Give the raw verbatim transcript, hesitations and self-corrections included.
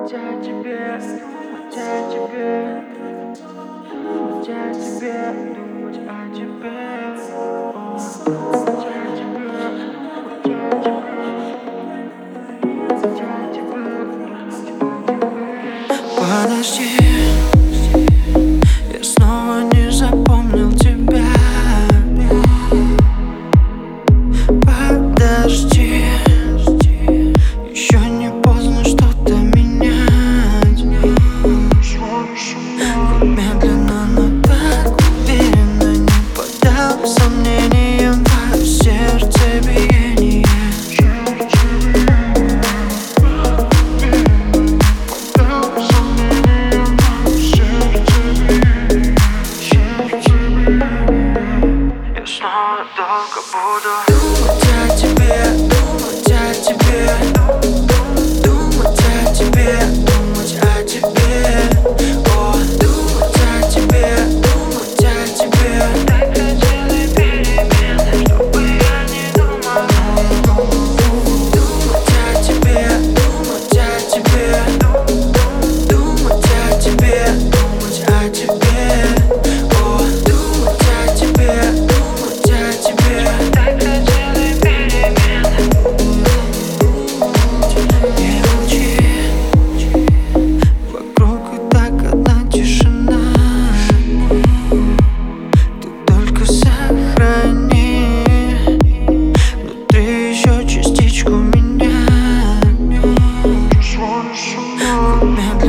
Думать о тебе, думать о тебе, думать о тебе, думать о тебе, думать о тебе, думать о тебе, думать о тебе. Подожди, я снова не запомнил тебя. Подожди, еще не поздно что-то менять. Вот медленно, но так уверенно, не поддал сомнениям твое сердце биение. Я снова долго буду думать о тебе, думать о тебе, думать о тебе, думать о тебе, о, думать о тебе, думать о тебе. Так хотели перемены, чтобы я не думал. Думать о тебе, думать о тебе, думать о тебе, думать о тебе, о, думать о тебе, думать о тебе. Так хотели перемены. Не молчи, вокруг и так одна тишина. Ты только сохрани внутри еще частичку меня. Вот медленно.